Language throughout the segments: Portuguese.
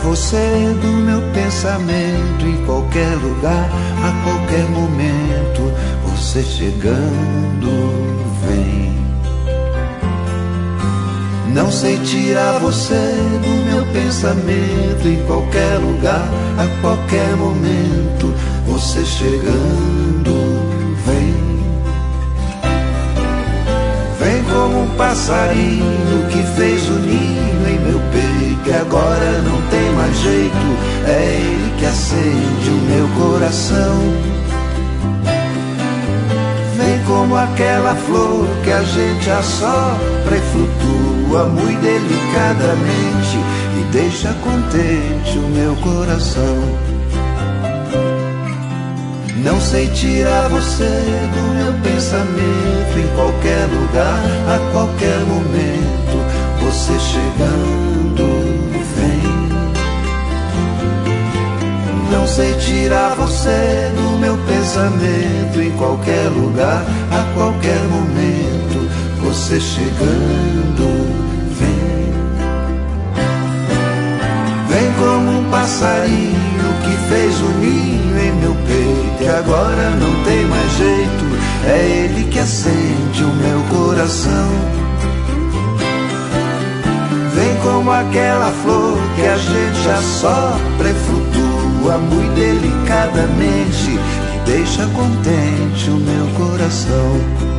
você do meu pensamento, em qualquer lugar, a qualquer momento. Você chegando, vem. Não sei tirar você do meu pensamento, em qualquer lugar, a qualquer momento. Você chegando, vem. Vem como um passarinho que fez o ninho em meu peito e agora não tem mais jeito. É ele que acende o meu coração. Vem como aquela flor que a gente assopra e flutua muito delicadamente e deixa contente o meu coração. Não sei tirar você do meu pensamento, em qualquer lugar, a qualquer momento. Você chegando, vem. Não sei tirar você do meu pensamento, em qualquer lugar, a qualquer momento. Você chegando, vem. Vem como um passarinho que fez o ninho em meu peito e agora não tem mais jeito. É ele que acende o meu coração. Vem como aquela flor que a gente assopra e flutua muito delicadamente e deixa contente o meu coração.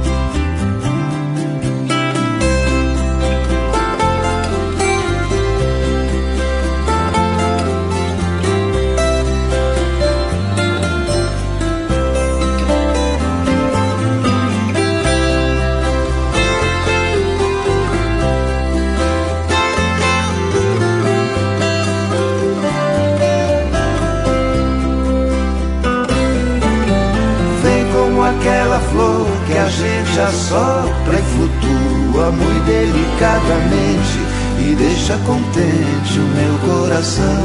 Aquela flor que a gente assopra e flutua muito delicadamente e deixa contente o meu coração.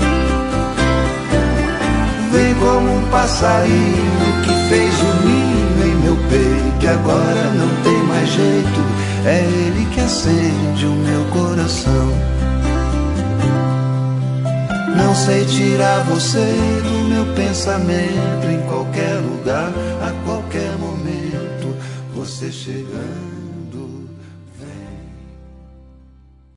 Vem como um passarinho que fez o ninho em meu peito e agora não tem mais jeito. É ele que acende o meu coração. Não sei tirar você do meu pensamento, em qualquer lugar, a qualquer momento. Você chegando.